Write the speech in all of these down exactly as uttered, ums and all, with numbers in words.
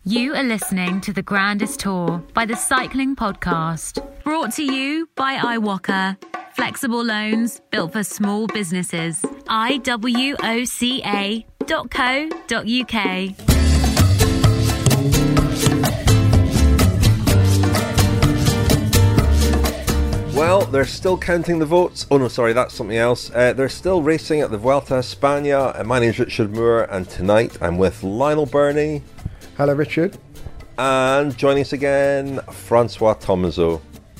You are listening to The Grandest Tour by the Cycling Podcast. Brought to you by iWalker. Flexible loans built for small businesses. I W O C A dot co dot U K. Well, they're still counting the votes. Oh no, sorry, that's something else. Uh, they're still racing at the Vuelta a España. Uh, my name's Richard Moore, and tonight I'm with Lionel Birnie. Hello, Richard. And joining us again, Francois Thomazeau.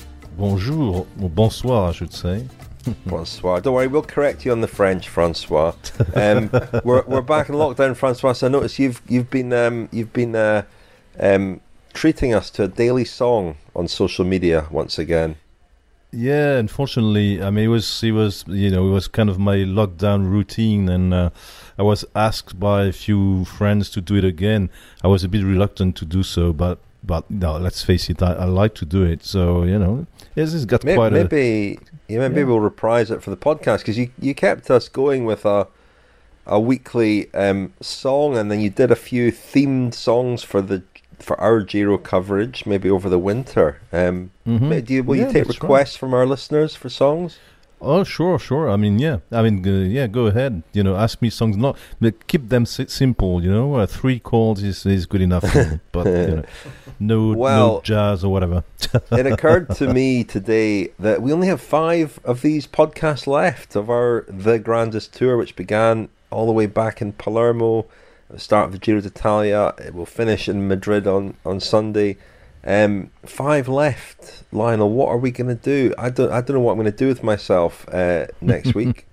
Bonjour, or bonsoir, I should say. Francois. Don't worry, we'll correct you on the French, Francois. Um, we're we're back in lockdown, Francois. So I notice you've you've been um, you've been uh, um, treating us to a daily song on social media once again. Yeah, unfortunately, I mean, it was, it was, you know, it was kind of my lockdown routine, and uh, I was asked by a few friends to do it again. I was a bit reluctant to do so, but, but no, let's face it, I, I like to do it. So, you know, it's, it's got maybe, quite a... Maybe, yeah, maybe yeah. we'll reprise it for the podcast, because you, you kept us going with a a weekly um, song, and then you did a few themed songs for the for our Giro coverage, maybe over the winter. Um, mm-hmm. do you, will yeah, you take requests right. from our listeners for songs? Oh, sure, sure. I mean, yeah. I mean, uh, yeah, go ahead. You know, ask me songs. Not, but keep them si- simple, you know. Uh, three chords is, is good enough. But, you know, no, well, no jazz or whatever. It occurred to me today that we only have five of these podcasts left of our The Grandest Tour, which began all the way back in Palermo at the start of the Giro d'Italia. It will finish in Madrid on, on Sunday. Um, five left, Lionel. What are we going to do? I don't. I don't know what I'm going to do with myself uh, next week.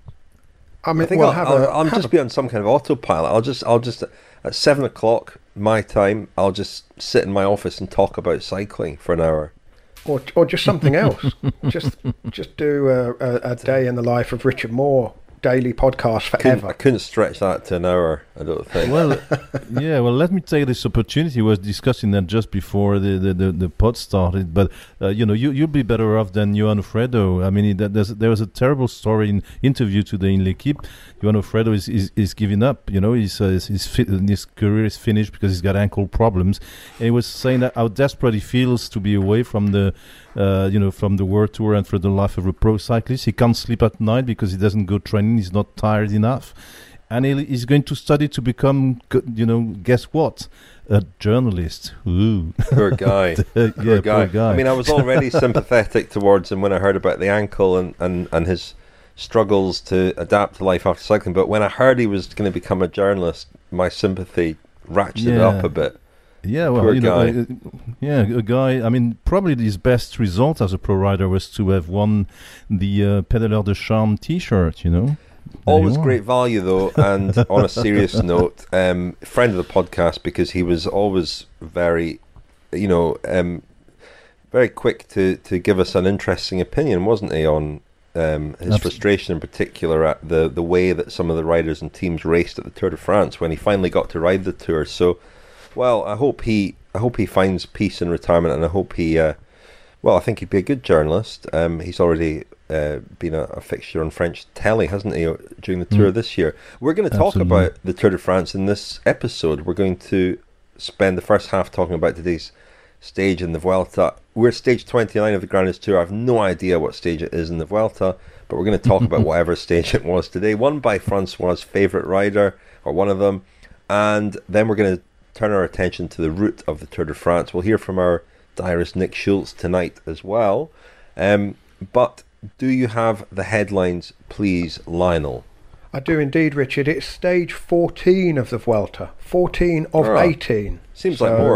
I mean, I think well, I'll, have I'll, a, I'll have just a, be on some kind of autopilot. I'll just. I'll just at seven o'clock my time. I'll just sit in my office and talk about cycling for an hour, or or just something else. just just do a, a, a day in the life of Richard Moore. Daily podcast forever. Couldn't, I couldn't stretch that to an hour, I don't think. Well, yeah, well, let me take this opportunity. I was discussing that just before the, the, the, the pod started, but, uh, you know, you, you'll be better off than Johan Alfredo. I mean, that, there's, there was a terrible story in interview today in L'Equipe. Johan Alfredo is, is, is giving up, you know, he's, uh, his, his, fi- his career is finished because he's got ankle problems. And he was saying that how desperate he feels to be away from the, uh, you know, from the World Tour and for the life of a pro cyclist. He can't sleep at night because he doesn't go training. He's not tired enough, and he, he's going to study to become, you know, guess what, a journalist. Ooh. Poor guy. yeah, poor guy. poor guy. I mean, I was already sympathetic towards him when I heard about the ankle and, and, and his struggles to adapt to life after cycling, but when I heard he was going to become a journalist, my sympathy ratcheted yeah. up a bit. Yeah, well, Poor you know, guy. uh, yeah, a guy. I mean, probably his best result as a pro rider was to have won the uh, Pédaleur de Charme T-shirt. You know, there always you great value though. And on a serious note, um, friend of the podcast because he was always very, you know, um, very quick to, to give us an interesting opinion, wasn't he, on um, his Absolutely. frustration in particular at the the way that some of the riders and teams raced at the Tour de France when he finally got to ride the Tour. So. Well, I hope he, I hope he finds peace in retirement, and I hope he, uh, well, I think he'd be a good journalist. Um, he's already uh, been a, a fixture on French telly, hasn't he, during the Tour Mm. this year? We're going to talk Absolutely. about the Tour de France in this episode. We're going to spend the first half talking about today's stage in the Vuelta. We're at stage twenty-nine of the Grandest Tour. I have no idea what stage it is in the Vuelta, but we're going to talk about whatever stage it was today. Won by Francois' favourite rider, or one of them, and then we're going to turn our attention to the route of the Tour de France. We'll hear from our diarist Nick Schultz tonight as well. Um, but do you have the headlines, please, Lionel? I do indeed, Richard. It's stage fourteen of the Vuelta. fourteen of Oh, eighteen. Seems So, like more.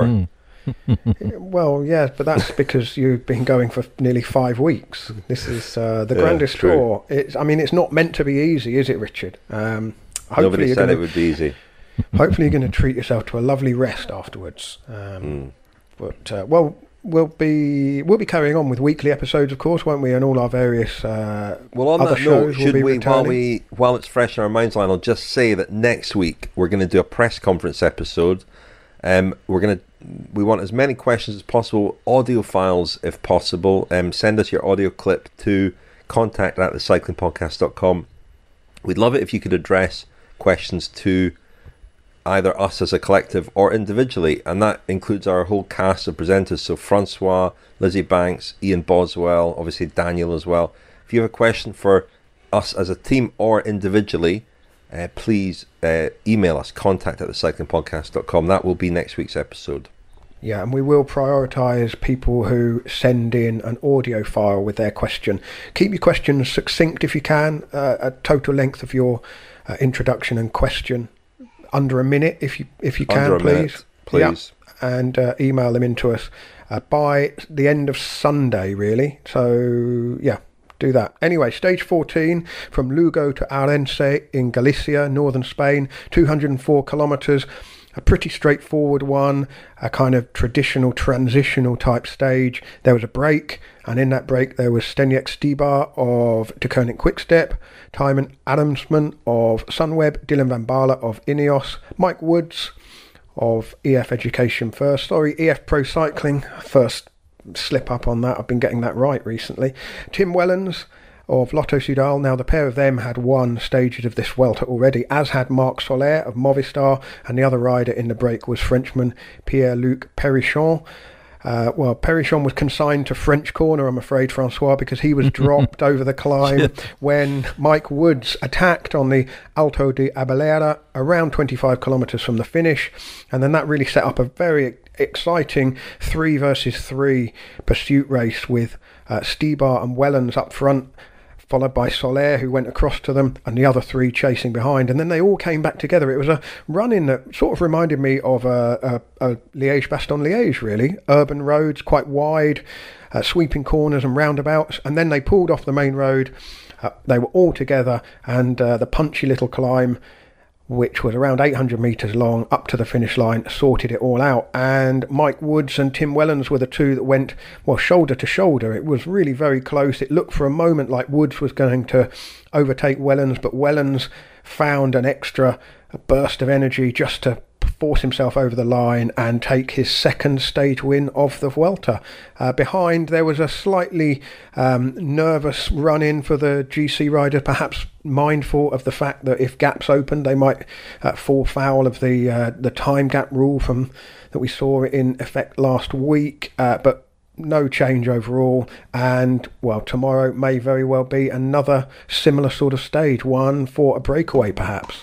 Mm. Well, yeah, but that's because you've been going for nearly five weeks. This is uh, the Yeah, Grandest true. Tour. It's, I mean, it's not meant to be easy, is it, Richard? Um, hopefully Nobody you're said gonna, it would be easy. Hopefully you're going to treat yourself to a lovely rest afterwards. Um, Mm. But uh, well, we'll be we'll be carrying on with weekly episodes, of course, won't we? And all our various uh, Well, on other that note, shows will should be we, while returning. we, while it's fresh in our minds, Lionel, just say that next week we're going to do a press conference episode. Um, we're going to, we want as many questions as possible, audio files if possible. Um, send us your audio clip to contact at the cycling podcast dot com. We'd love it if you could address questions to either us as a collective or individually, and that includes our whole cast of presenters. So Francois, Lizzie Banks, Ian Boswell, obviously Daniel as well. If you have a question for us as a team or individually, uh, please uh, email us, contact at the cycling podcast dot com. That will be next week's episode. Yeah, and we will prioritise people who send in an audio file with their question. Keep your questions succinct if you can, uh, a total length of your uh, introduction and question under a minute if you if you can, under a please. Minute, please. Yeah, and uh, email them in to us uh, by the end of Sunday, really. So, yeah. Do that. Anyway, stage fourteen from Lugo to Arense in Galicia, northern Spain, two hundred four kilometres, a pretty straightforward one, a kind of traditional transitional type stage. There was a break, and in that break there was Zdeněk Stybar of De Koning Quickstep, Tymon Adamsman of Sunweb, Dylan van Baarle of Ineos, Mike Woods of E F Education First, sorry, E F Pro Cycling First. Slip up on that, I've been getting that right recently. Tim Wellens of Lotto Soudal. Now the pair of them had won stages of this Vuelta already, as had Marc Soler of Movistar, and the other rider in the break was Frenchman Pierre-Luc Perichon. Uh, well, Perichon was consigned to French corner, I'm afraid, Francois, because he was dropped over the climb when Mike Woods attacked on the Alto de Abelera around twenty-five kilometres from the finish, and then that really set up a very exciting three versus three pursuit race with uh, Stybar and Wellens up front, followed by Soler, who went across to them, and the other three chasing behind. And then they all came back together. It was a run-in that sort of reminded me of a, a, a Liège-Bastogne-Liège, really. Urban roads, quite wide, uh, sweeping corners and roundabouts. And then they pulled off the main road. Uh, they were all together, and uh, the punchy little climb, which was around eight hundred metres long, up to the finish line, sorted it all out. And Mike Woods and Tim Wellens were the two that went, well, shoulder to shoulder. It was really very close. It looked for a moment like Woods was going to overtake Wellens, but Wellens found an extra burst of energy just to force himself over the line and take his second stage win of the Vuelta. Uh, behind, there was a slightly um, nervous run-in for the G C rider, perhaps mindful of the fact that if gaps opened, they might uh, fall foul of the uh, the time gap rule from that we saw in effect last week. Uh, but no change overall, and well, tomorrow may very well be another similar sort of stage, one for a breakaway perhaps.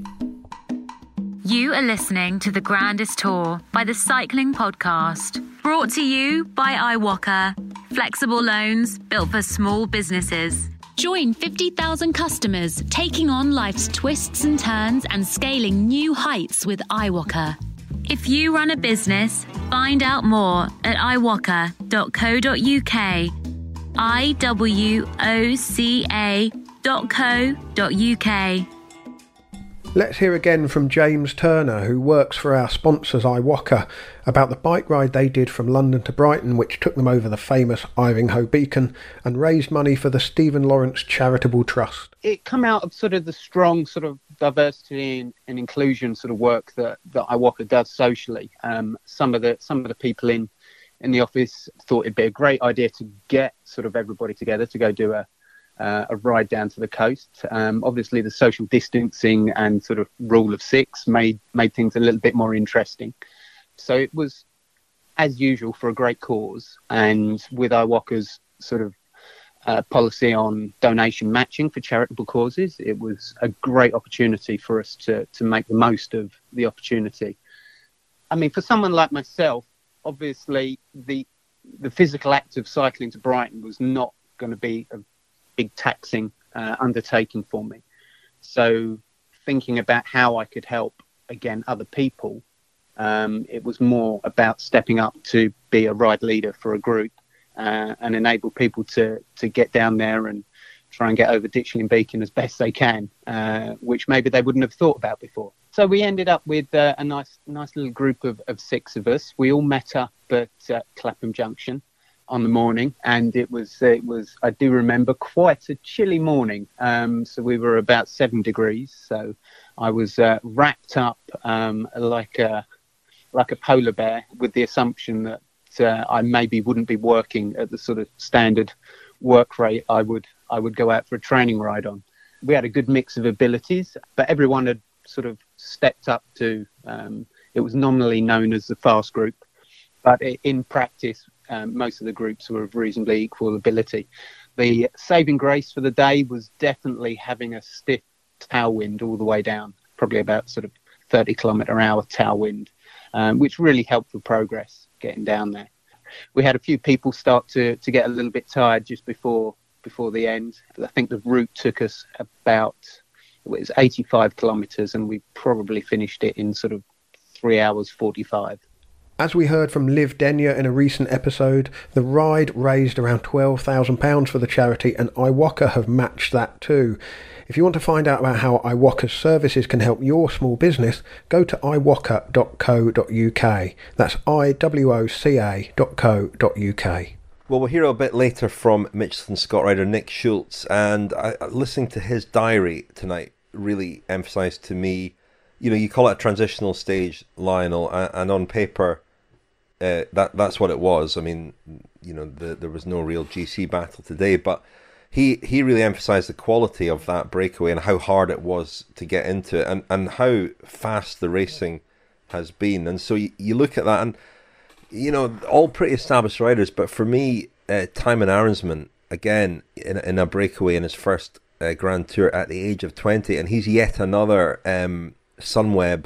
You are listening to The Grandest Tour by the Cycling Podcast, brought to you by iWalker, flexible loans built for small businesses. Join fifty thousand customers taking on life's twists and turns and scaling new heights with iWalker. If you run a business, find out more at i walker dot co dot uk, I W O C A dot co dot uk. Let's hear again from James Turner, who works for our sponsors iWalker, about the bike ride they did from London to Brighton, which took them over the famous Ivinghoe Beacon and raised money for the Stephen Lawrence Charitable Trust. It come out of sort of the strong sort of diversity and, and inclusion sort of work that, that iWalker does socially. Um, some of the some of the people in, in the office thought it'd be a great idea to get sort of everybody together to go do a Uh, a ride down to the coast. Um, obviously, the social distancing and sort of rule of six made made things a little bit more interesting. So it was, as usual, for a great cause. And with iWalker's sort of uh, policy on donation matching for charitable causes, it was a great opportunity for us to to make the most of the opportunity. I mean, for someone like myself, obviously, the the physical act of cycling to Brighton was not going to be a big taxing uh, undertaking for me. So thinking about how I could help, again, other people, um, it was more about stepping up to be a ride leader for a group uh, and enable people to to get down there and try and get over Ditchley and Beacon as best they can, uh, which maybe they wouldn't have thought about before. So we ended up with uh, a nice nice little group of, of six of us. We all met up at uh, Clapham Junction on the morning, and it was it was I do remember quite a chilly morning. Um, so we were about seven degrees. So I was uh, wrapped up um, like a like a polar bear, with the assumption that uh, I maybe wouldn't be working at the sort of standard work rate I would I would go out for a training ride on. We had a good mix of abilities, but everyone had sort of stepped up to, um, it was nominally known as the fast group, but in practice, um, most of the groups were of reasonably equal ability. The saving grace for the day was definitely having a stiff tailwind all the way down, probably about sort of thirty kilometre hour tailwind, um, which really helped with progress getting down there. We had a few people start to, to get a little bit tired just before before the end. I think the route took us about, it was eighty-five kilometres, and we probably finished it in sort of three hours forty-five. As we heard from Liv Denyer in a recent episode, the ride raised around twelve thousand pounds for the charity, and iWOCA have matched that too. If you want to find out about how iWOCA's services can help your small business, go to i woca dot co dot uk. That's I W O C A dot co dot uk. Well, we'll hear a bit later from Mitchelton Scott rider Nick Schultz, and I, listening to his diary tonight really emphasised to me, you know, you call it a transitional stage, Lionel, and, and on paper, uh, that that's what it was. I mean, you know, the, there was no real G C battle today, but he he really emphasised the quality of that breakaway and how hard it was to get into it, and, and how fast the racing has been. And so you, you look at that, and you know, all pretty established riders, but for me, uh, Tymon Arensman, again, in, in a breakaway in his first uh, Grand Tour at the age of twenty, and he's yet another um, Sunweb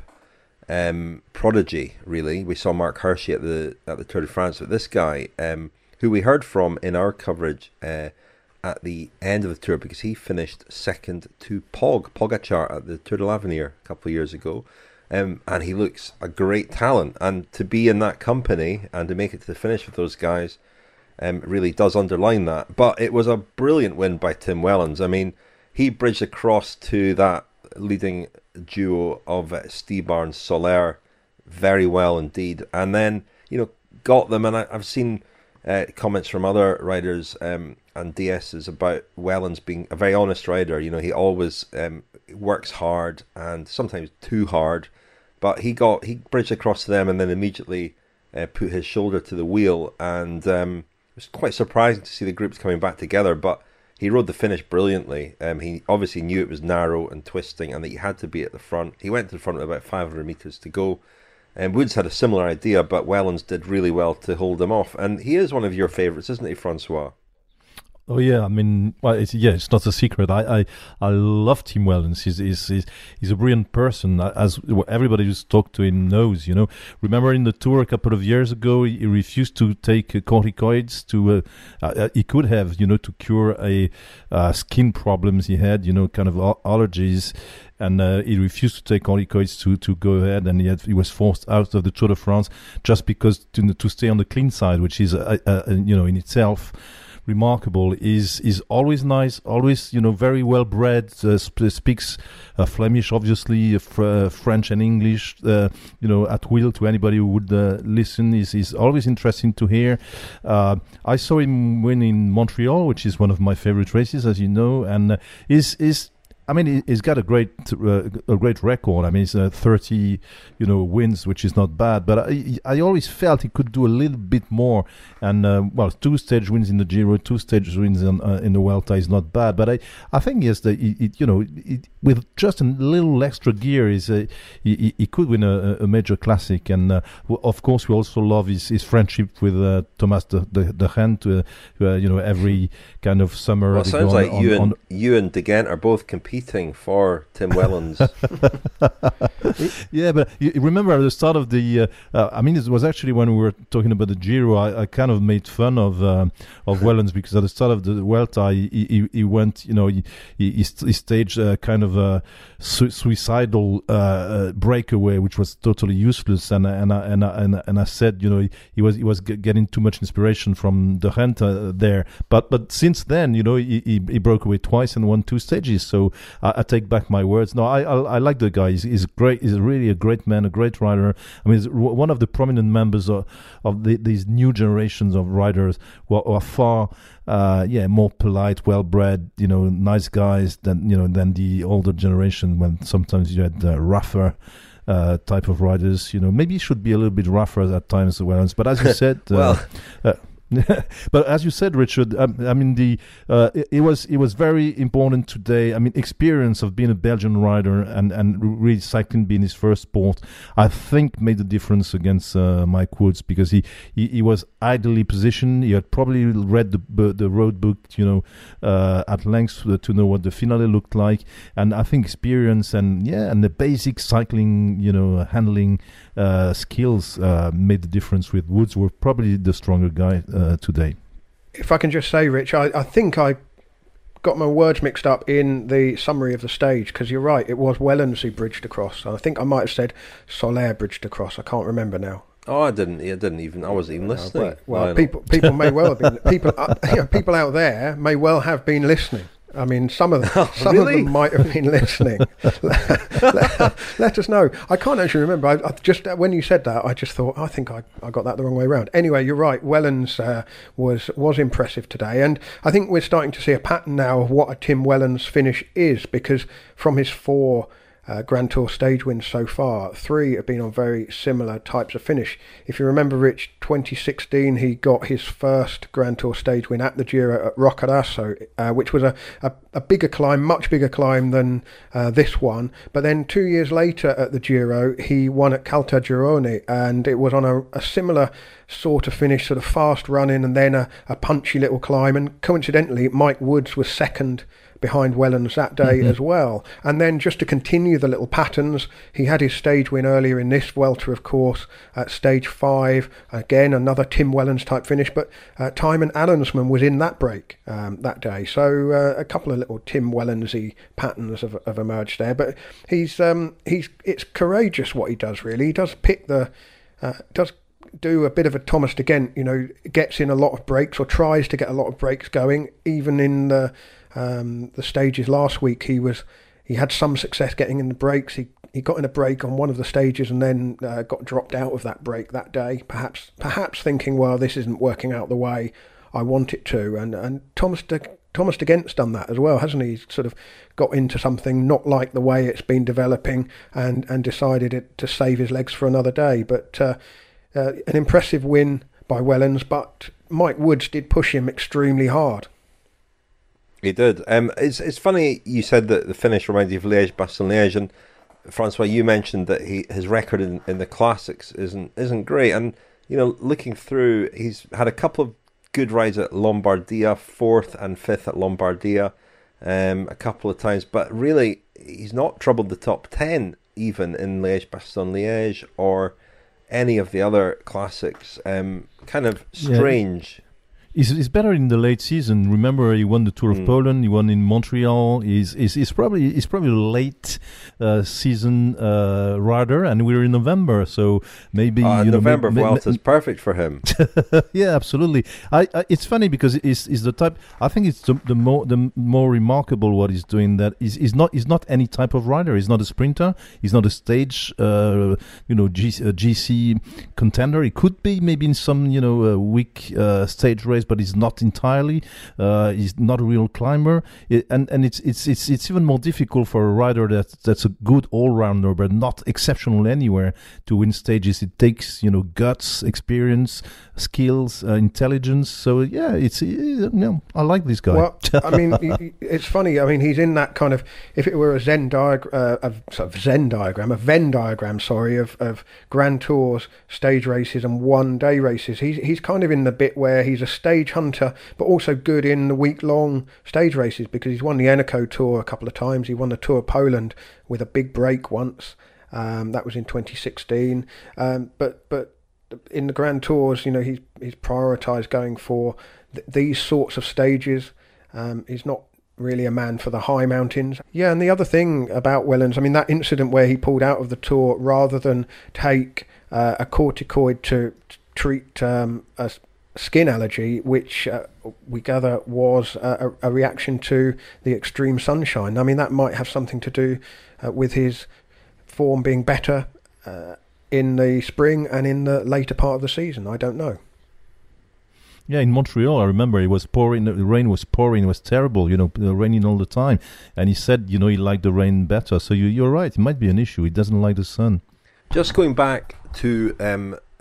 um, prodigy, really. We saw Mark Hirschi at the at the Tour de France, but this guy, um, who we heard from in our coverage uh, at the end of the Tour, because he finished second to Pog, Pogacar at the Tour de l'Avenir a couple of years ago. Um, and he looks a great talent, and to be in that company and to make it to the finish with those guys um, really does underline that. But it was a brilliant win by Tim Wellens. I mean, he bridged across to that leading duo of uh, Stybar and Soler very well indeed, and then, you know, got them. And I, I've seen uh, comments from other riders um, and D Ss about Wellens being a very honest rider. You know, he always um, works hard and sometimes too hard, but he got he bridged across to them and then immediately uh, put his shoulder to the wheel, and um, it was quite surprising to see the groups coming back together. But he rode the finish brilliantly. Um, he obviously knew it was narrow and twisting and that he had to be at the front. He went to the front with about five hundred metres to go. And um, Woods had a similar idea, but Wellens did really well to hold him off. And he is one of your favourites, isn't he, Francois? Oh yeah, I mean, well, it's, yeah, it's not a secret. I, I, I love Tim Wellens. He's, he's, he's, he's a brilliant person, as everybody who's talked to him knows. You know, remember in the Tour a couple of years ago, he refused to take uh, corticoids. To uh, uh, he could have, you know, to cure a uh, skin problems he had, you know, kind of allergies. And uh, he refused to take corticoids to, to go ahead, and he, had, he was forced out of the Tour de France just because to, to stay on the clean side, which is, uh, uh, you know, in itself remarkable. Is is always nice, always, you know, very well bred. Uh, sp- speaks uh, Flemish, obviously, uh, fr- uh, French and English, uh, you know, at will to anybody who would uh, listen. Is is always interesting to hear. Uh, I saw him win in Montreal, which is one of my favorite races, as you know, and uh, is is. I mean, he's got a great, uh, a great record. I mean, it's uh, thirty, you know, wins, which is not bad. But I, I always felt he could do a little bit more. And uh, well, two stage wins in the Giro, two stage wins in, uh, in the Vuelta is not bad. But I, I think yes, that it, it, you know, it, with just a little extra gear, is uh, he, he could win a, a major classic. And uh, of course, we also love his, his friendship with uh, Thomas de, de, de Gent. Uh, uh, you know, every kind of summer. Well, it sounds like on, you on, and on you and de Gent are both competing for Tim Wellens. Yeah, but you remember at the start of the, uh, uh, I mean, it was actually when we were talking about the Giro, I, I kind of made fun of uh, of Wellens, because at the start of the Vuelta, he, he, he went, you know, he, he, he staged a kind of a su- suicidal uh, uh, breakaway, which was totally useless. And and I, and I, and I, and I said, you know, he, he was he was g- getting too much inspiration from de Gent uh, there. But but since then, you know, he, he, he broke away twice and won two stages. So I, I take back my words. No, I I, I like the guy. He's, he's great. He's really a great man, a great rider. I mean, he's one of the prominent members of, of the, these new generations of riders who are, who are far, uh, yeah, more polite, well-bred, you know, nice guys than you know than the older generation. When sometimes you had uh, rougher uh, type of riders. You know, maybe he should be a little bit rougher at times, Wellens. But as you said, uh, well. Uh, But as you said, Richard, um, I mean, the uh, it, it was it was very important today. I mean, experience of being a Belgian rider and and really cycling being his first sport, I think made the difference against uh, Mike Woods, because he, he, he was ideally positioned. He had probably read the the road book, you know, uh, at length to know what the finale looked like, and I think experience and yeah, and the basic cycling, you know, handling uh, skills uh, made the difference. With Woods, were probably the stronger guy uh, today. If I can just say, Rich, I, I think I got my words mixed up in the summary of the stage, because you're right, it was Wellens who bridged across. I think I might have said Soler bridged across. I can't remember now. Oh, I didn't. I didn't even. I wasn't even listening. No, but, well, no, people people may well have been people. Uh, you know, people out there may well have been listening. I mean, some of them, oh, some really? of them might have been listening. let, let, let us know. I can't actually remember. I, I just when you said that, I just thought I think I, I got that the wrong way around. Anyway, you're right. Wellens uh, was was impressive today, and I think we're starting to see a pattern now of what a Tim Wellens finish is, because from his four Uh, Grand Tour stage wins so far, three have been on very similar types of finish. If you remember, Rich, twenty sixteen he got his first Grand Tour stage win at the Giro at Roccaraso, uh, which was a, a, a bigger climb, much bigger climb than uh, this one. But then two years later at the Giro, he won at Caltagirone, and it was on a, a similar sort of finish, sort of fast running and then a, a punchy little climb. And coincidentally, Mike Woods was second behind Wellens that day mm-hmm. as well. And then just to continue the little patterns, he had his stage win earlier in this Vuelta, of course, at stage five. Again, another Tim Wellens type finish, but uh, Thymen Allensman was in that break um, that day. So uh, a couple of little Tim Wellensy patterns have, have emerged there. But he's um, he's it's courageous what he does, really. He does pick the uh, does do a bit of a Thomas de Gent, you know, gets in a lot of breaks or tries to get a lot of breaks going. Even in the um, the stages last week, he was he had some success getting in the breaks. He he got in a break on one of the stages and then uh, got dropped out of that break that day. Perhaps perhaps thinking, well, this isn't working out the way I want it to. And and Thomas de Thomas de Gent's done that as well, hasn't he? He's sort of got into something not like the way it's been developing and and decided it to save his legs for another day. But uh, uh, an impressive win by Wellens, but Mike Woods did push him extremely hard. He did. Um, it's it's funny you said that the finish reminds you of Liège-Bastogne-Liège, and Francois, you mentioned that he his record in, in the classics isn't isn't great. And you know, looking through, he's had a couple of good rides at Lombardia, fourth and fifth at Lombardia, um, a couple of times, but really he's not troubled the top ten even in Liège-Bastogne-Liège or any of the other classics. Um, kind of strange. Yeah. He's, he's better in the late season. Remember, he won the Tour of mm. Poland. He won in Montreal. He's he's, he's probably he's probably a late uh, season uh, rider, and we're in November, so maybe uh, you November know, Vuelta is perfect for him. Yeah, absolutely. I, I it's funny because it's is the type. I think it's the, the more the more remarkable what he's doing. That is he's not he's not any type of rider. He's not a sprinter. He's not a stage uh, you know G, uh, G C contender. He could be maybe in some you know uh, weak uh, stage race, but he's not entirely. Uh, he's not a real climber, it, and and it's it's it's it's even more difficult for a rider that that's a good all rounder but not exceptional anywhere to win stages. It takes you know guts, experience, skills, uh, intelligence. So yeah, it's uh, you know I like this guy. Well, I mean, it's funny. I mean, he's in that kind of, if it were a Zen diagram, uh, a sort of Zen diagram, a Venn diagram, sorry, of of Grand Tours, stage races, and one day races. He's he's kind of in the bit where he's a stage hunter, but also good in the week-long stage races, because he's won the Eneco Tour a couple of times. He won the Tour of Poland with a big break once. Um, that was in twenty sixteen. Um, but but in the Grand Tours, you know, he's he's prioritised going for th- these sorts of stages. Um, he's not really a man for the high mountains. Yeah, and the other thing about Wellens, I mean, that incident where he pulled out of the Tour rather than take uh, a corticoid to, to treat um, a skin allergy, which uh, we gather was a, a reaction to the extreme sunshine. I mean, that might have something to do uh, with his form being better uh, in the spring and in the later part of the season. I don't know. Yeah, in Montreal, I remember it was pouring. The rain was pouring. It was terrible, you know, raining all the time. And he said, you know, he liked the rain better. So you, you're right. It might be an issue. He doesn't like the sun. Just going back to um,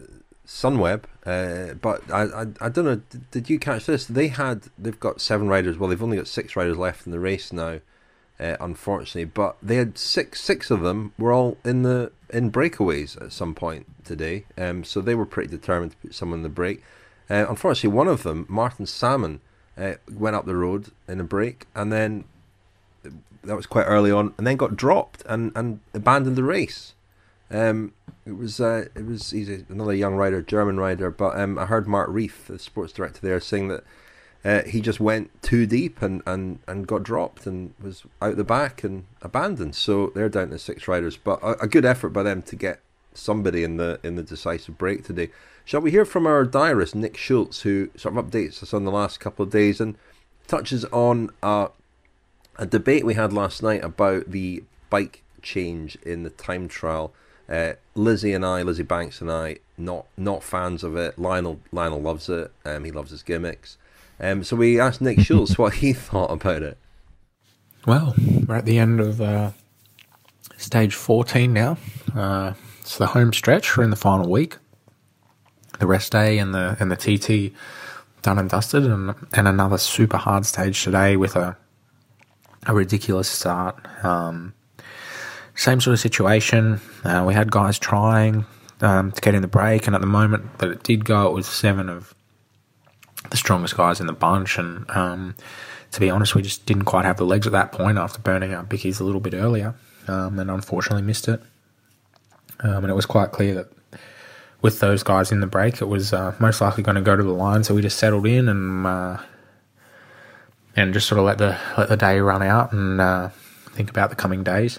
Sunweb, uh, but I, I I don't know. Did, did you catch this? They had they've got seven riders. Well, they've only got six riders left in the race now, uh, unfortunately. But they had six six of them were all in the in breakaways at some point today. Um, so they were pretty determined to put someone in the break. Uh, unfortunately, one of them, Martin Salmon, uh, went up the road in a break, and then that was quite early on, and then got dropped and, and abandoned the race. Um, it was uh, it was he's a, another young rider, German rider, but um, I heard Mark Reif, the sports director there, saying that uh, he just went too deep and, and, and got dropped and was out the back and abandoned. So they're down to six riders, but a, a good effort by them to get somebody in the in the decisive break today. Shall we hear from our diarist Nick Schultz, who sort of updates us on the last couple of days and touches on uh, a debate we had last night about the bike change in the time trial. Uh, Lizzie and I, Lizzie Banks and I, not not fans of it. Lionel Lionel loves it. Um, he loves his gimmicks. Um, so we asked Nick Schultz what he thought about it. Well, we're at the end of uh, stage fourteen now. Uh, it's the home stretch. We're in the final week. The rest day and the and the T T done and dusted, and and another super hard stage today with a a ridiculous start. Um, Same sort of situation. Uh, we had guys trying um, to get in the break, and at the moment that it did go, it was seven of the strongest guys in the bunch. And um, to be honest, we just didn't quite have the legs at that point after burning our bickies a little bit earlier, um, and unfortunately missed it. Um, and it was quite clear that with those guys in the break, it was uh, most likely going to go to the line. So we just settled in and uh, and just sort of let the let the day run out and uh, think about the coming days.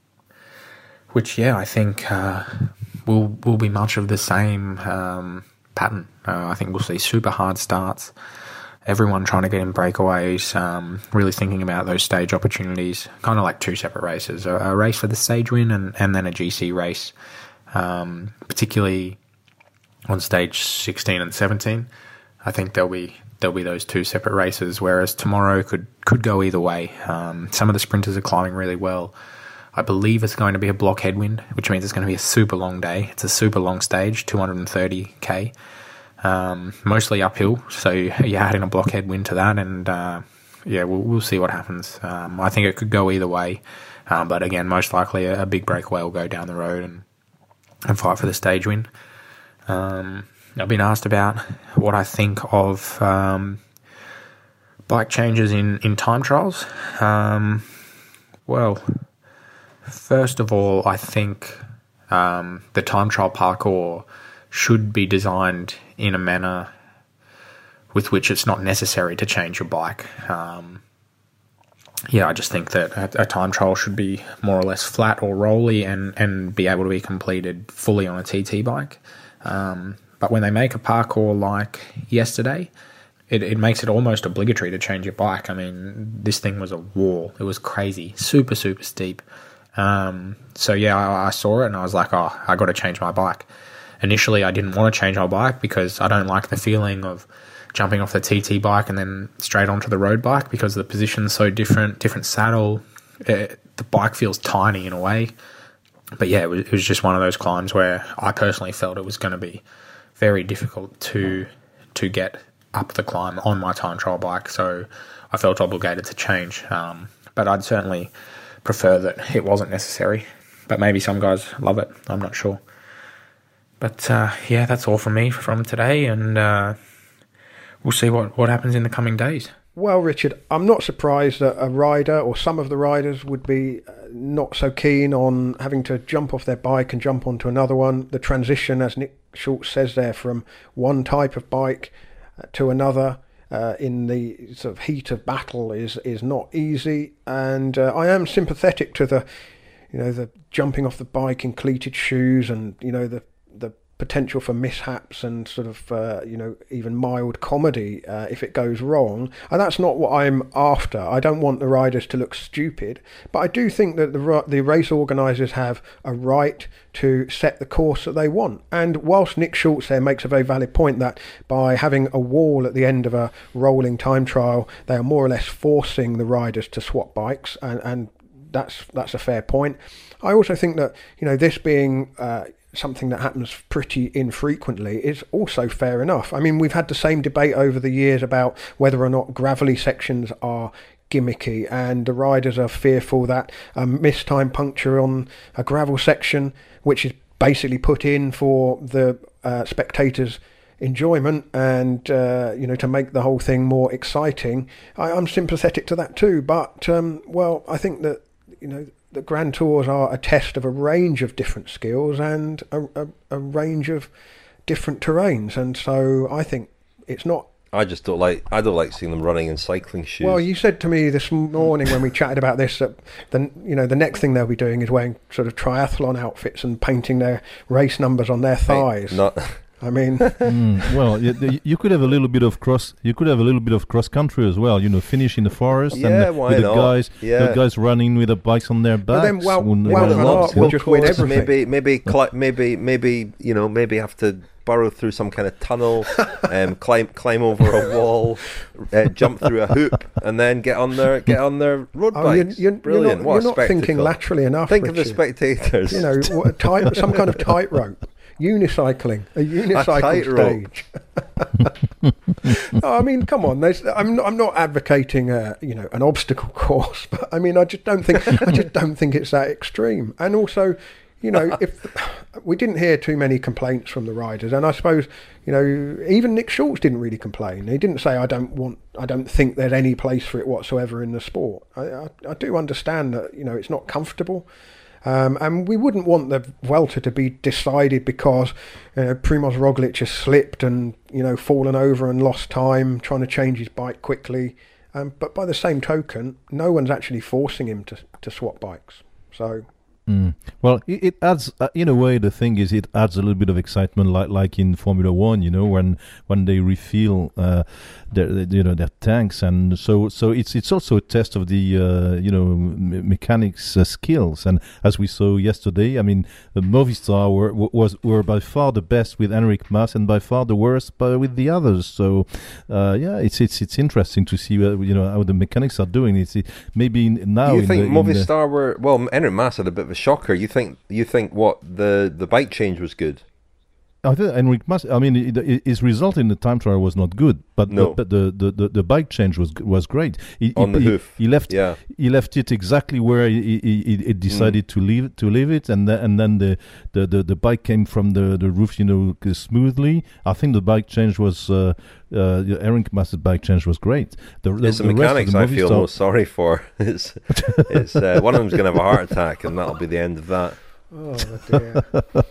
Which, yeah, I think uh, will will be much of the same um, pattern. Uh, I think we'll see super hard starts, everyone trying to get in breakaways, um, really thinking about those stage opportunities, kind of like two separate races, a, a race for the stage win and, and then a G C race, um, particularly on stage sixteen and seventeen. I think there'll be there'll be those two separate races, whereas tomorrow could, could go either way. Um, some of the sprinters are climbing really well. I believe it's going to be a block headwind, which means it's going to be a super long day. It's a super long stage, two hundred thirty k, um, mostly uphill. So you add in a block headwind to that, and uh, yeah, we'll, we'll see what happens. Um, I think it could go either way, um, but again, most likely a, a big breakaway will go down the road and, and fight for the stage win. Um, I've been asked about what I think of um, bike changes in, in time trials. Um, well... First of all, I think um, the time trial parkour should be designed in a manner with which it's not necessary to change your bike. Um, yeah, I just think that a, a time trial should be more or less flat or rolly and, and be able to be completed fully on a T T bike. Um, but when they make a parkour like yesterday, It, it makes it almost obligatory to change your bike. I mean, this thing was a wall. It was crazy, super, super steep. Um, so yeah, I, I saw it and I was like, oh, I got to change my bike. Initially, I didn't want to change my bike because I don't like the feeling of jumping off the T T bike and then straight onto the road bike because the position's so different, different saddle. It, the bike feels tiny in a way. But yeah, it was, it was just one of those climbs where I personally felt it was going to be very difficult to to get up the climb on my time trial bike. So I felt obligated to change. Um, but I'd certainly prefer that it wasn't necessary, but maybe some guys love it. I'm not sure. But uh, yeah, that's all from me from today, and uh, we'll see what, what happens in the coming days. Well, Richard, I'm not surprised that a rider or some of the riders would be not so keen on having to jump off their bike and jump onto another one. The transition, as Nick Schultz says there, from one type of bike to another Uh, in the sort of heat of battle is is not easy, and uh, I am sympathetic to the, you know, the jumping off the bike in cleated shoes, and you know the the potential for mishaps and sort of uh, you know even mild comedy uh, if it goes wrong. And that's not what I'm after. I don't want the riders to look stupid, but I do think that the the race organisers have a right to set the course that they want. And whilst Nick Schultz there makes a very valid point that by having a wall at the end of a rolling time trial, they are more or less forcing the riders to swap bikes, and, and that's that's a fair point. I also think that, you know, this being uh, something that happens pretty infrequently is also fair enough. I mean, we've had the same debate over the years about whether or not gravelly sections are gimmicky, and the riders are fearful that a missed time puncture on a gravel section, which is basically put in for the uh, spectators' enjoyment and uh, you know, to make the whole thing more exciting. I, I'm sympathetic to that too, but um, well, I think that, you know, the Grand Tours are a test of a range of different skills and a, a, a range of different terrains, and so I think it's not. I just don't like. I don't like seeing them running in cycling shoes. Well, you said to me this morning when we chatted about this that the you know the next thing they'll be doing is wearing sort of triathlon outfits and painting their race numbers on their thighs. Hey, not. I mean, mm, well, you, you could have a little bit of cross. You could have a little bit of cross country as well. You know, finish in the forest, yeah, and why with not? the guys, yeah. the guys running with the bikes on their backs. But then, well, when, well, when well, the will just win everything. Maybe, maybe, cli- maybe, maybe, you know, maybe have to burrow through some kind of tunnel, um, climb, climb over a wall, uh, jump through a hoop, and then get on their, get on their road oh, bikes. You're, you're, Brilliant! You're not, what you're a not thinking spectacle. laterally enough. Think Richard. of the spectators. You know, what, a tight, some kind of tightrope. Unicycling, a unicycle stage. No, I mean, come on. There's, I'm not, I'm not advocating a, you know, an obstacle course, but I mean, I just don't think I just don't think it's that extreme. And also, you know, if we didn't hear too many complaints from the riders, and I suppose, you know, even Nick Schultz didn't really complain. He didn't say, I don't want, I don't think there's any place for it whatsoever in the sport. I, I, I do understand that, you know, it's not comfortable. Um, and we wouldn't want the Vuelta to be decided because you know, Primož Roglič has slipped and, you know, fallen over and lost time trying to change his bike quickly. Um, but by the same token, no one's actually forcing him to, to swap bikes. So... Mm. Well, it, it adds, uh, in a way, the thing is, it adds a little bit of excitement, like like in Formula One, you know, when when they refill uh, their, you know, their tanks, and so so it's it's also a test of the uh, you know me- mechanics uh, skills, and as we saw yesterday, I mean, the Movistar were was were by far the best with Enric Mas, and by far the worst by, with the others. So uh, yeah, it's it's it's interesting to see uh, you know how the mechanics are doing. It's it, maybe now. Do you in think the, Movistar were well? Enric Mas had a bit of a shocker. You think you think what the the bike change was good? I think Enric Mas. I mean, it, it, his result in the time trial was not good, but no. the, the, the, the, the bike change was was great. He, On he, the hoof, he left. Yeah. He left it exactly where he, he, he decided mm. to leave to leave it, and then, and then the, the, the, the bike came from the, the roof, you know, smoothly. I think the bike change was. Uh, uh, Enric Mas's bike change was great. The, the, it's the, the mechanics the I feel star- most sorry for. It's, it's uh, one of them's going to have a heart attack, and that'll be the end of that. Oh dear.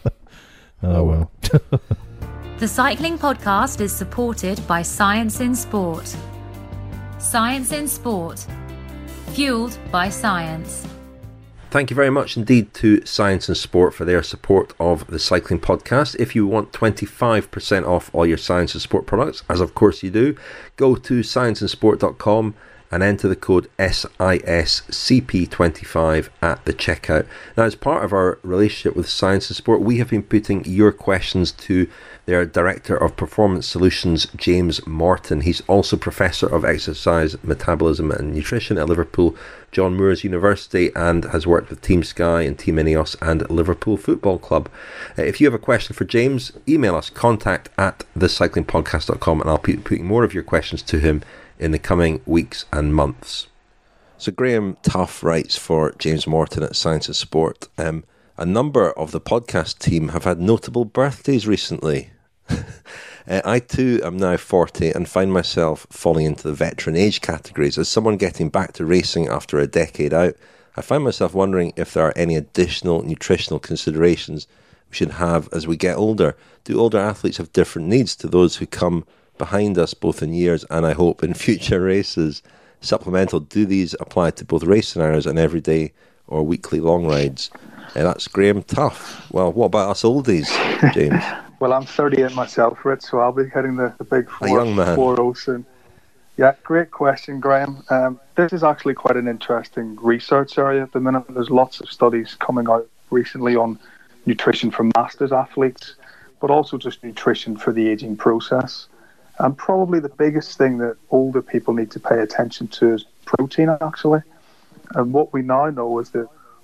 Oh well. The Cycling Podcast is supported by Science in Sport. Science in Sport. Fueled by science. Thank you very much indeed to Science and Sport for their support of the Cycling Podcast. If you want twenty-five percent off all your Science and Sport products, as of course you do, go to science and sport dot com and enter the code S I S C P twenty-five at the checkout. Now, as part of our relationship with Science and Sport, we have been putting your questions to their Director of Performance Solutions, James Morton. He's also Professor of Exercise, Metabolism and Nutrition at Liverpool John Moores University, and has worked with Team Sky and Team Ineos and Liverpool Football Club. Uh, if you have a question for James, email us, contact at the cycling podcast dot com, and I'll be putting more of your questions to him in the coming weeks and months. So Graham Tough writes for James Morton at Science and Sport. Um, a number of the podcast team have had notable birthdays recently. Uh, I too am now forty and find myself falling into the veteran age categories. As someone getting back to racing after a decade out, I find myself wondering if there are any additional nutritional considerations we should have as we get older. Do older athletes have different needs to those who come behind us, both in years and I hope in future races? Supplemental, do these apply to both race scenarios and everyday or weekly long rides? Uh, that's Graham Tough. Well, what about us oldies, James? Well, I'm thirty-eight myself, Rich, so I'll be hitting the, the big four, a young man. four oh soon. Yeah, great question, Graham. Um, this is actually quite an interesting research area at the minute. There's lots of studies coming out recently on nutrition for masters athletes, but also just nutrition for the aging process. And probably the biggest thing that older people need to pay attention to is protein, actually. And what we now know is that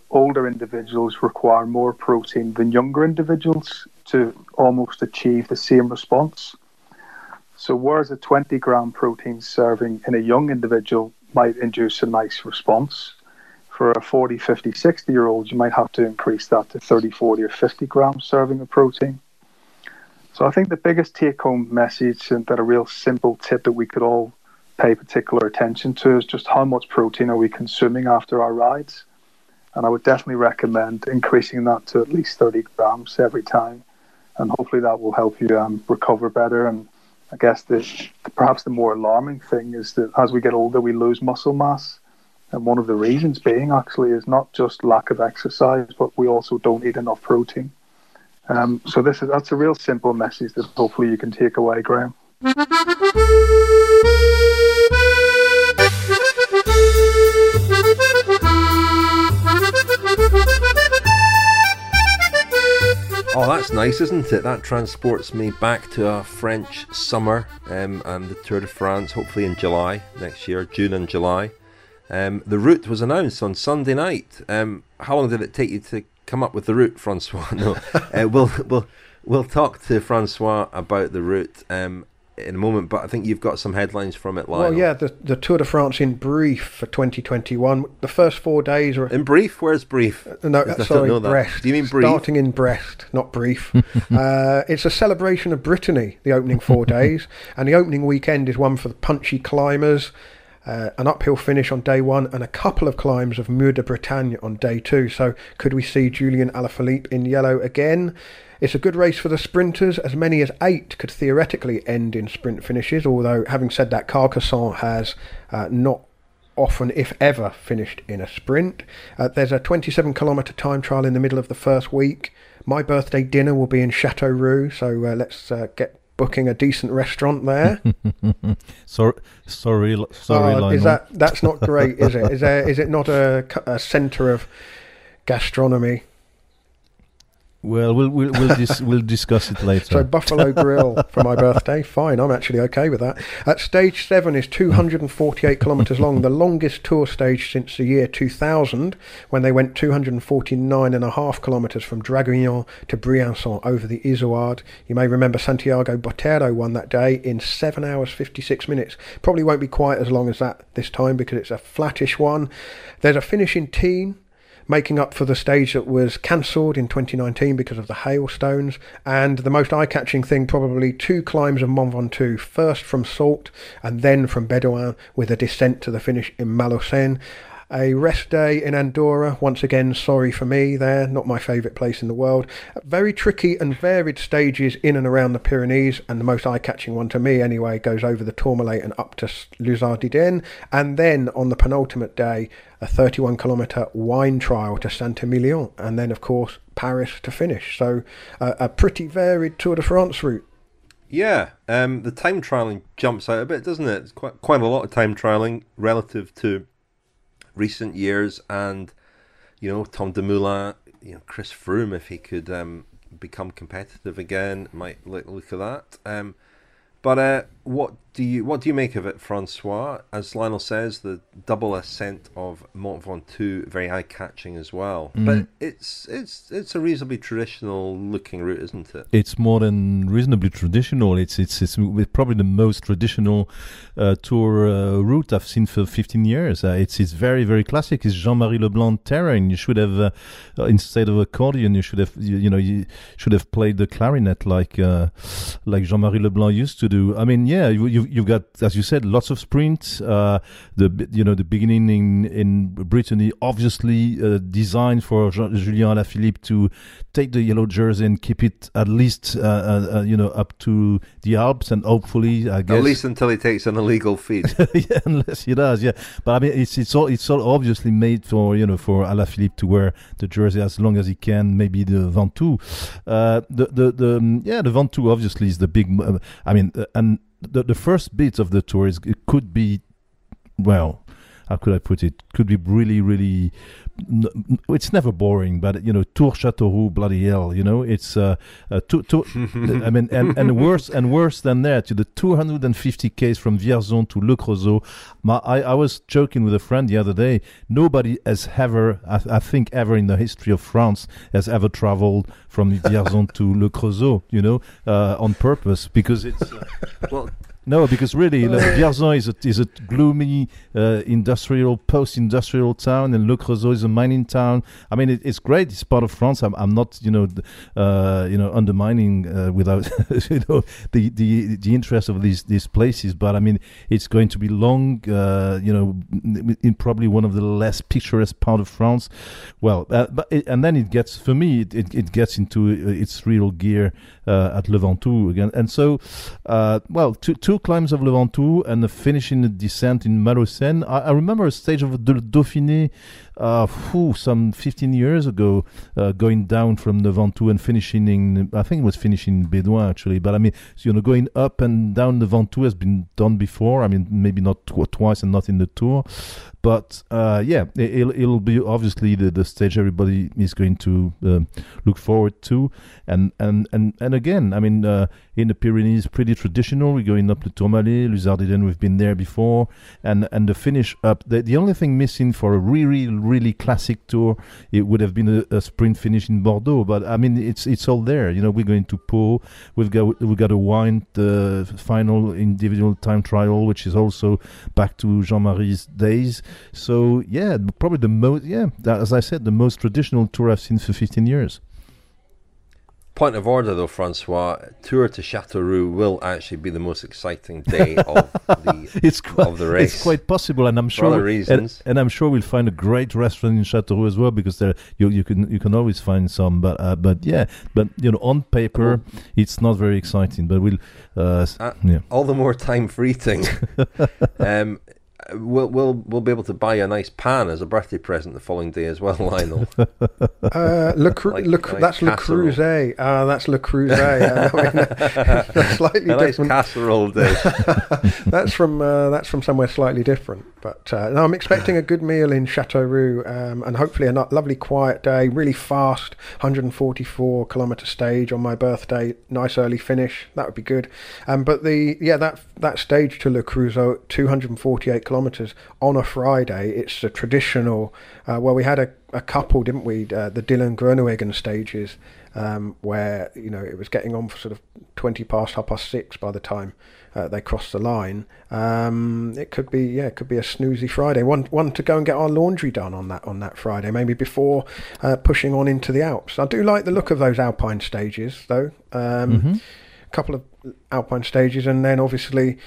older individuals require more protein than younger individuals to almost achieve the same response. So whereas a twenty gram protein serving in a young individual might induce a nice response, for a forty, fifty, sixty year old, you might have to increase that to thirty, forty or fifty grams serving of protein. So I think the biggest take home message, and that a real simple tip that we could all pay particular attention to, is just how much protein are we consuming after our rides. And I would definitely recommend increasing that to at least thirty grams every time. And hopefully that will help you um, recover better. And I guess the, perhaps the more alarming thing is that as we get older, we lose muscle mass. And one of the reasons being actually is not just lack of exercise, but we also don't eat enough protein. Um, so this is that's a real simple message that hopefully you can take away, Graham. Oh, that's nice, isn't it? That transports me back to a French summer um, and the Tour de France, hopefully in July next year, June and July. Um, the route was announced on Sunday night. Um, how long did it take you to come up with the route, Francois? No, uh, we'll we'll we'll talk to Francois about the route um, in a moment. But I think you've got some headlines from it, Lionel. Well, yeah, the the Tour de France in brief for twenty twenty-one. The first four days are in brief. Where's brief? Uh, no, I sorry, don't know Brest. That. Do you mean brief? Starting in Brest, not brief. uh, it's a celebration of Brittany. The opening four days, and the opening weekend is one for the punchy climbers. Uh, an uphill finish on day one and a couple of climbs of Mur de Bretagne on day two. So could we see Julian Alaphilippe in yellow again? It's a good race for the sprinters. As many as eight could theoretically end in sprint finishes, although having said that, Carcassonne has uh, not often, if ever, finished in a sprint. Uh, there's a twenty-seven kilometre time trial in the middle of the first week. My birthday dinner will be in Châteauroux, so uh, let's uh, get booking a decent restaurant there. sorry, sorry, sorry, uh, Lionel. Is that that's not great, is it? Is there is it not a, a centre of gastronomy? Well, we'll we'll we'll, dis- we'll discuss it later. So Buffalo Grill for my birthday, fine. I'm actually okay with that. At stage seven is two hundred forty-eight kilometres long, the longest tour stage since the year two thousand, when they went two hundred forty-nine and a half kilometres from Draguignan to Briançon over the Izoard. You may remember Santiago Botero won that day in seven hours fifty-six minutes. Probably won't be quite as long as that this time because it's a flattish one. There's a finish in Tignes, making up for the stage that was cancelled in twenty nineteen because of the hailstones. And the most eye-catching thing, probably two climbs of Mont Ventoux, first from Salt and then from Bédoin, with a descent to the finish in Malocène. A rest day in Andorra, once again, sorry for me there, not my favourite place in the world. Very tricky and varied stages in and around the Pyrenees, and the most eye-catching one to me anyway goes over the Tourmalet and up to Luzardiden, and then on the penultimate day, a thirty-one kilometre wine trial to Saint-Emilion, and then of course Paris to finish. So uh, a pretty varied Tour de France route. Yeah, um, the time trialling jumps out a bit, doesn't it? It's quite quite a lot of time trialling relative to recent years, and you know, Tom Dumoulin, you know, Chris Froome, if he could um, become competitive again, might look, look at that. Um, but uh, what do you what do you make of it, Francois? As Lionel says, the double ascent of Mont Ventoux, very eye catching as well. Mm. But it's it's it's a reasonably traditional looking route, isn't it? It's more than reasonably traditional. It's it's it's probably the most traditional uh, tour uh, route I've seen for fifteen years. Uh, it's it's very very classic. It's Jean-Marie Leblanc terrain. You should have uh, uh, instead of accordion, you should have you, you know you should have played the clarinet like uh, like Jean-Marie Leblanc used to do. I mean, yeah, you, you you've got, as you said, lots of sprints. Uh, the you know the beginning in in Brittany, obviously uh, designed for Jean, Julien Alaphilippe to take the yellow jersey and keep it at least uh, uh, you know up to the Alps, and hopefully I guess at least until he takes an illegal feed. Yeah, unless he does, yeah. But I mean, it's it's all it's all obviously made for you know for Alaphilippe to wear the jersey as long as he can. Maybe the Ventoux, uh, the the the um, yeah the Ventoux obviously is the big. Uh, I mean, uh, and the the first bit of the tour is it could be, well, how could I put it? Could be really, really. N- it's never boring, but you know, Tours Châteauroux, bloody hell, you know, it's uh, uh to, to, I mean, and, and worse and worse than that, to the two hundred fifty k's from Vierzon to Le Creusot. My, I, I was joking with a friend the other day. Nobody has ever, I, I think, ever in the history of France has ever traveled from Vierzon to Le Creusot, you know, uh, on purpose, because it's uh, well. No, because really, uh, Vierzon is a is a gloomy uh, industrial, post-industrial town, and Le Creusot is a mining town. I mean, it, it's great. It's part of France. I'm, I'm not, you know, uh, you know, undermining uh, without, you know, the, the the interest of these these places. But I mean, it's going to be long. Uh, you know, in probably one of the less picturesque part of France. Well, uh, but it, and then it gets for me, it it, it gets into its real gear uh, at Le Ventoux again, and so, uh, well, two two. climbs of Le Ventoux and the finishing the descent in Malocène. I, I remember a stage of the Dauphiné uh, whew, some fifteen years ago, uh, going down from Le Ventoux and finishing in, I think it was finishing in Bédoin actually, but I mean, so, you know, going up and down the Ventoux has been done before. I mean, maybe not tw- twice and not in the Tour. But uh, yeah, it, it'll, it'll be obviously the, the stage everybody is going to uh, look forward to. And and, and, and again, I mean, uh, in the Pyrenees, pretty traditional. We're going up to Tourmalet, Luzardiden, we've been there before. And and the finish up, the, the only thing missing for a really, really classic tour, it would have been a, a sprint finish in Bordeaux. But I mean, it's it's all there. You know, we're going to Pau. We've got, we've got a wine uh, final individual time trial, which is also back to Jean-Marie's days. So yeah, probably the most yeah, as I said, the most traditional tour I've seen for fifteen years. Point of order, though, Francois, Tour to Châteauroux will actually be the most exciting day of the it's quite, of the race. It's quite possible, and I'm for other sure, reasons. And, and I'm sure we'll find a great restaurant in Châteauroux as well, because there you you can you can always find some. But uh, but yeah, but you know, on paper, oh. it's not very exciting. But we'll uh, uh, yeah. all the more time for eating. um, We'll, we'll we'll be able to buy a nice pan as a birthday present the following day as well, Lionel. uh, Le Cru- like Le Cru- that's Le Creuset. Uh, that's Le Creuset. I mean, a slightly a different nice casserole dish. that's from uh, that's from somewhere slightly different. But uh, no, I'm expecting a good meal in Châteauroux, um, and hopefully a not lovely quiet day. Really fast, one hundred forty-four kilometre stage on my birthday. Nice early finish. That would be good. Um, but the yeah that that stage to Le Creusot, two hundred forty-eight kilometres on a Friday. It's a traditional. Uh, well, we had a, a couple, didn't we? Uh, the Dylan Groenewegen stages, um, where you know it was getting on for sort of twenty past, half past six by the time uh, they crossed the line. Um, it could be yeah, it could be a snoozy Friday. One one to go and get our laundry done on that on that Friday, maybe before uh, pushing on into the Alps. I do like the look of those Alpine stages, though. Um, mm-hmm. A couple of Alpine stages, and then obviously.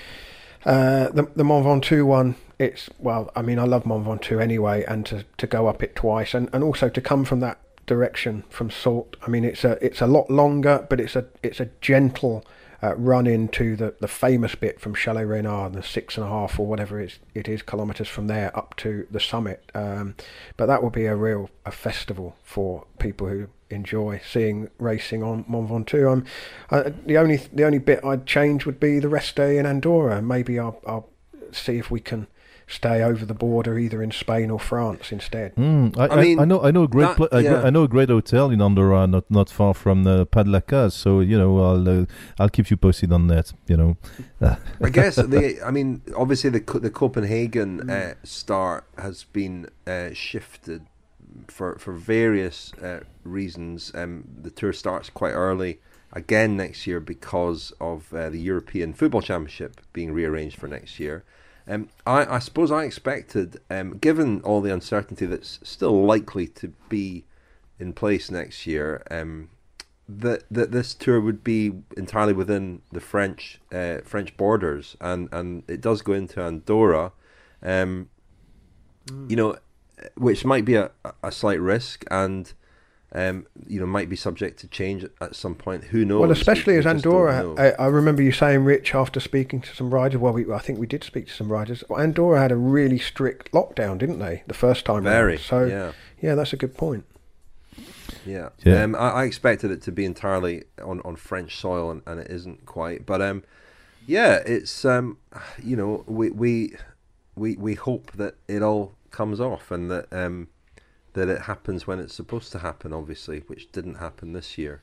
Uh, the the Mont Ventoux one, it's, well, I mean, I love Mont Ventoux anyway, and to, to go up it twice, and, and also to come from that direction from Salt. I mean, it's a it's a lot longer, but it's a it's a gentle uh, run into the, the famous bit from Chalet Reynard, the six and a half or whatever it is, it is kilometres from there up to the summit. Um, but that will be a real a festival for people who enjoy seeing racing on Mont Ventoux. Um, uh, the only the only bit I'd change would be the rest day in Andorra. Maybe I'll, I'll see if we can stay over the border either in Spain or France instead. Mm, I, I mean, I know I know a great that, pl- I, yeah. I know a great hotel in Andorra, not not far from uh, Pas de la Case. So you know, I'll uh, I'll keep you posted on that. You know, I guess the I mean, obviously the the Copenhagen uh, start has been uh, shifted for for various uh, reasons. Um, the tour starts quite early again next year because of uh, the European Football Championship being rearranged for next year. Um, I, I suppose I expected, um, given all the uncertainty that's still likely to be in place next year, um, that that this tour would be entirely within the French uh, French borders, and, and it does go into Andorra, um, mm. you know, which might be a, a slight risk, and um, you know, might be subject to change at some point. Who knows? Well, especially we, as we Andorra, I, I remember you saying, Rich, after speaking to some riders. Well, we, I think we did speak to some riders. Well, Andorra had a really strict lockdown, didn't they? The first time Very, round. So, yeah. yeah, that's a good point. Yeah, yeah. Um, I, I expected it to be entirely on, on French soil, and, and it isn't quite. But um, yeah, it's um, you know, we we we, we hope that it all comes off and that um, that it happens when it's supposed to happen, obviously, which didn't happen this year.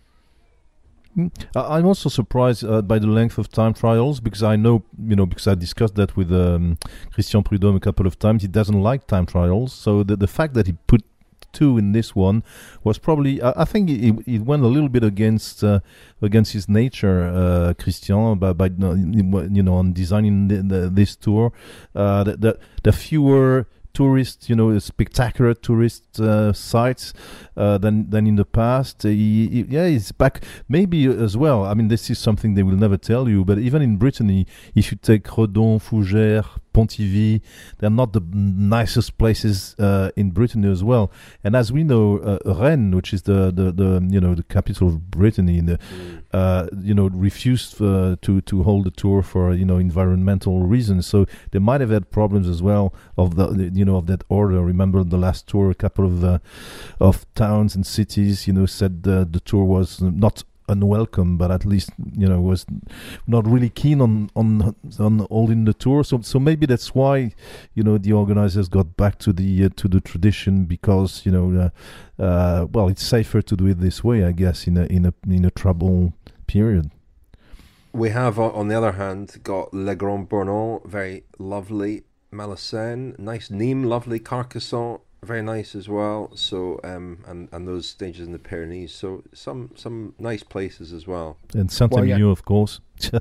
I'm also surprised uh, by the length of time trials, because I know, you know, because I discussed that with um, Christian Prudhomme a couple of times. He doesn't like time trials, so the the fact that he put two in this one was probably, I, I think it, it went a little bit against uh, against his nature, uh, Christian, by, by you know, on designing the, the, this tour. Uh, the, the the fewer tourist, you know, spectacular tourist uh, sites uh, than than in the past. Uh, he, he, yeah, he's back. Maybe as well. I mean, this is something they will never tell you. But even in Brittany, if you take Redon, Fougères, Pontivy, they're not the nicest places uh, in Brittany as well. And as we know, uh, Rennes, which is the, the, the you know the capital of Brittany, the, mm. uh, you know refused uh, to to hold the tour for you know environmental reasons. So they might have had problems as well of the you know of that order. Remember the last tour, a couple of uh, of towns and cities you know said uh, the tour was not unwelcome, but at least you know was not really keen on on on holding the tour. So so maybe that's why you know the organizers got back to the uh, to the tradition, because you know uh, uh, well, it's safer to do it this way, I guess, in a in a in a trouble period. We have on the other hand got Le Grand Bornand, very lovely. Malesène, nice. Nîmes, lovely. Carcassonne, very nice as well. So um and, and those stages in the Pyrenees, so some some nice places as well. And Saint-Emilion, well, yeah. of course.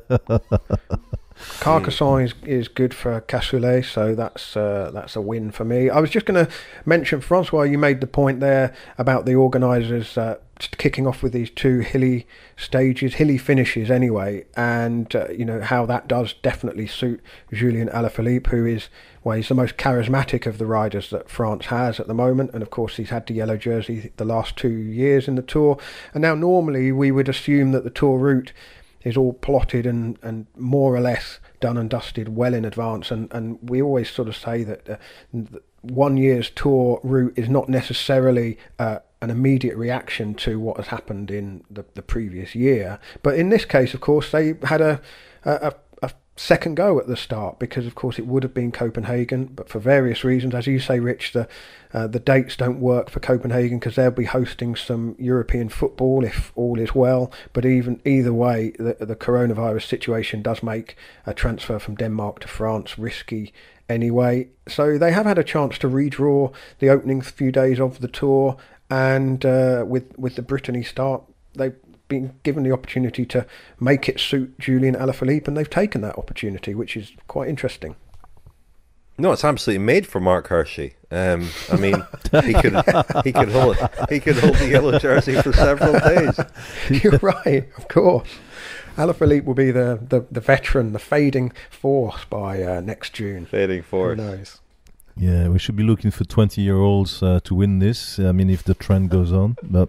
Carcassonne is, is good for Cassoulet, so that's uh, that's a win for me. I was just going to mention, Francois, you made the point there about the organisers uh, kicking off with these two hilly stages, hilly finishes anyway, and uh, you know how that does definitely suit Julien Alaphilippe, who is, well, he's the most charismatic of the riders that France has at the moment, and of course he's had the yellow jersey the last two years in the Tour, and now normally we would assume that the Tour route is all plotted and, and more or less done and dusted well in advance, and, and we always sort of say that uh, one year's Tour route is not necessarily uh, an immediate reaction to what has happened in the, the previous year. But in this case, of course, they had a, a, a second go at the start, because of course it would have been Copenhagen, but for various reasons, as you say, Rich, the uh, the dates don't work for Copenhagen because they'll be hosting some European football if all is well. But even either way, the, the coronavirus situation does make a transfer from Denmark to France risky anyway. So they have had a chance to redraw the opening few days of the Tour, and uh, with with the Brittany start, they've been given the opportunity to make it suit Julien Alaphilippe, and they've taken that opportunity, which is quite interesting. No, it's absolutely made for Mark Hirschi. Um, I mean, he could he could hold he could hold the yellow jersey for several days. You're right, of course. Alaphilippe will be the, the, the veteran, the fading force by uh, next June. Fading force. Who knows? Yeah, we should be looking for twenty-year-olds uh, to win this. I mean, if the trend goes on, but.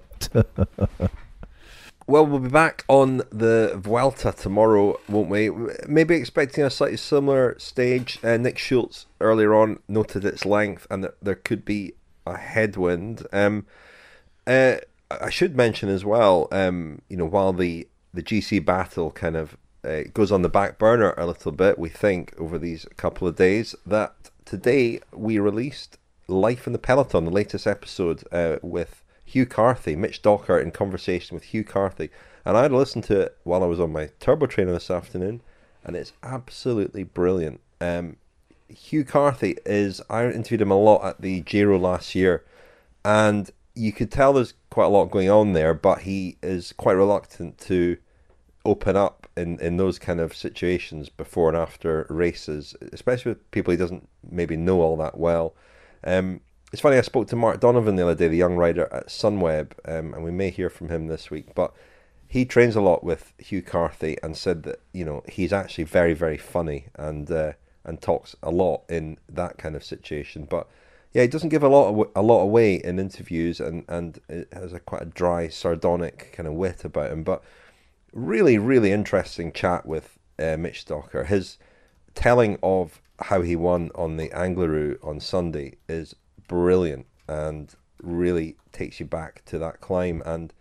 Well, we'll be back on the Vuelta tomorrow, won't we? Maybe expecting a slightly similar stage. Uh, Nick Schultz earlier on noted its length and that there could be a headwind. Um, uh, I should mention as well, um, you know, while the, the G C battle kind of uh, goes on the back burner a little bit, we think, over these couple of days, that today we released Life in the Peloton, the latest episode uh, with Hugh Carthy, Mitch Docker in conversation with Hugh Carthy. And I had listened to it while I was on my turbo trainer this afternoon, and it's absolutely brilliant. Um, Hugh Carthy is, I interviewed him a lot at the Giro last year, and you could tell there's quite a lot going on there, but he is quite reluctant to open up in, in those kind of situations before and after races, especially with people he doesn't maybe know all that well. Um, It's funny, I spoke to Mark Donovan the other day, the young rider at Sunweb, um, and we may hear from him this week, but he trains a lot with Hugh Carthy and said that, you know, he's actually very, very funny and uh, and talks a lot in that kind of situation. But yeah, he doesn't give a lot of, a lot away in interviews, and, and it has a quite a dry, sardonic kind of wit about him. But really, really interesting chat with uh, Mitch Docker. His telling of how he won on the Angliru on Sunday is brilliant and really takes you back to that climb and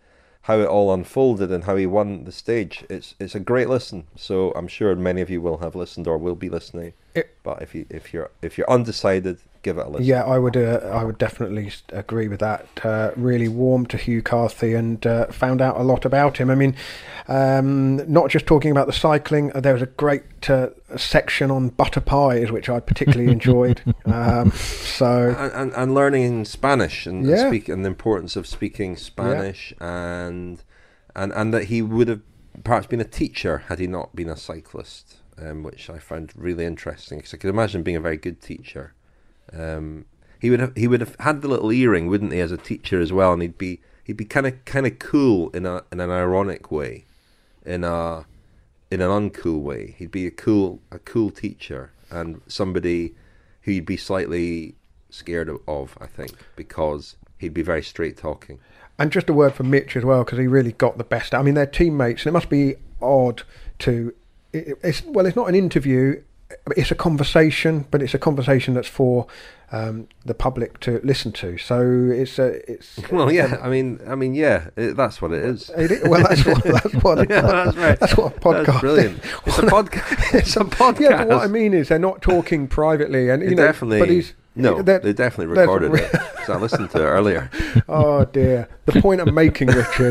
how it all unfolded and how he won the stage. It's it's a great listen. So I'm sure many of you will have listened or will be listening. It, but if you if you're if you're undecided, give it a listen. Yeah, I would uh, I would definitely agree with that. Uh, really warmed to Hugh Carthy and uh, found out a lot about him. I mean, um, not just talking about the cycling. There was a great uh, section on butter pies, which I particularly enjoyed. Um, so and, and and learning Spanish and, yeah. and speak and the importance of speaking Spanish yeah. and and and that he would have perhaps been a teacher had he not been a cyclist. Um, which I found really interesting because I could imagine being a very good teacher. Um, he would have he would have had the little earring, wouldn't he, as a teacher as well? And he'd be he'd be kind of kind of cool in a in an ironic way, in a in an uncool way. He'd be a cool a cool teacher and somebody who you'd be slightly scared of, of I think, because he'd be very straight talking. And just a word for Mitch as well, because he really got the best. I mean, they're teammates, and it must be odd to. It's, well, it's not an interview, it's a conversation, but it's a conversation that's for um, the public to listen to. So it's a, it's well, yeah. Um, I mean, I mean, yeah. It, that's what it is. It is well, that's what that's what. yeah, that's right. That's what a podcast. That's brilliant. It's a podcast. It's a podcast. Yeah, but what I mean is they're not talking privately, and you it know, definitely. But he's no, they definitely recorded it. So I listened to it earlier. Oh dear. The point I'm making, Richard.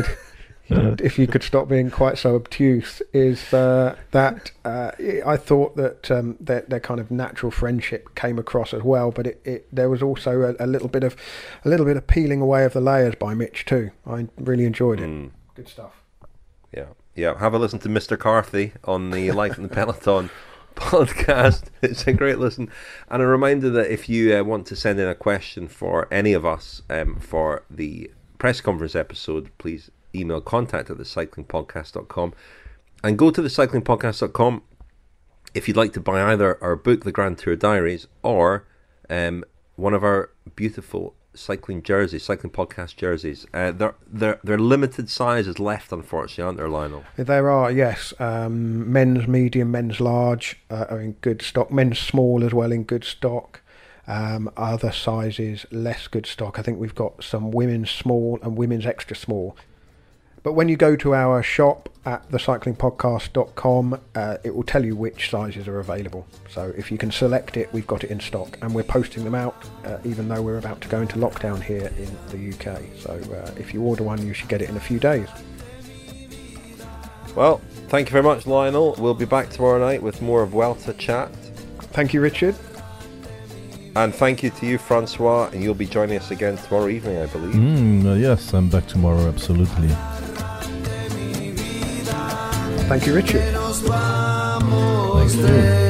If you could stop being quite so obtuse, is uh, that uh, I thought that um, their, their kind of natural friendship came across as well, but it, it there was also a, a little bit of a little bit of peeling away of the layers by Mitch too. I really enjoyed it. Mm. Good stuff. Yeah, yeah. Have a listen to Mister Carthy on the Life in the Peloton podcast. It's a great listen, and a reminder that if you uh, want to send in a question for any of us um, for the press conference episode, please email contact at the cycling podcast dot com and go to the cycling podcast dot com if you'd like to buy either our book, The Grand Tour Diaries, or um, one of our beautiful cycling jerseys, cycling podcast jerseys. Uh, they're, they're, they're limited sizes left, unfortunately, aren't there, Lionel? There are, yes. Um, men's medium, men's large uh, are in good stock. Men's small as well in good stock. Um, other sizes, less good stock. I think we've got some women's small and women's extra small. But when you go to our shop at the cycling podcast dot com, uh, it will tell you which sizes are available. So if you can select it, we've got it in stock, and we're posting them out, uh, even though we're about to go into lockdown here in the U K. So uh, if you order one, you should get it in a few days. Well, thank you very much, Lionel. We'll be back tomorrow night with more of Vuelta chat. Thank you, Richard. And thank you to you, Francois, and you'll be joining us again tomorrow evening, I believe. Mm, uh, yes, I'm back tomorrow, absolutely. Thank you, Richard. Thank you.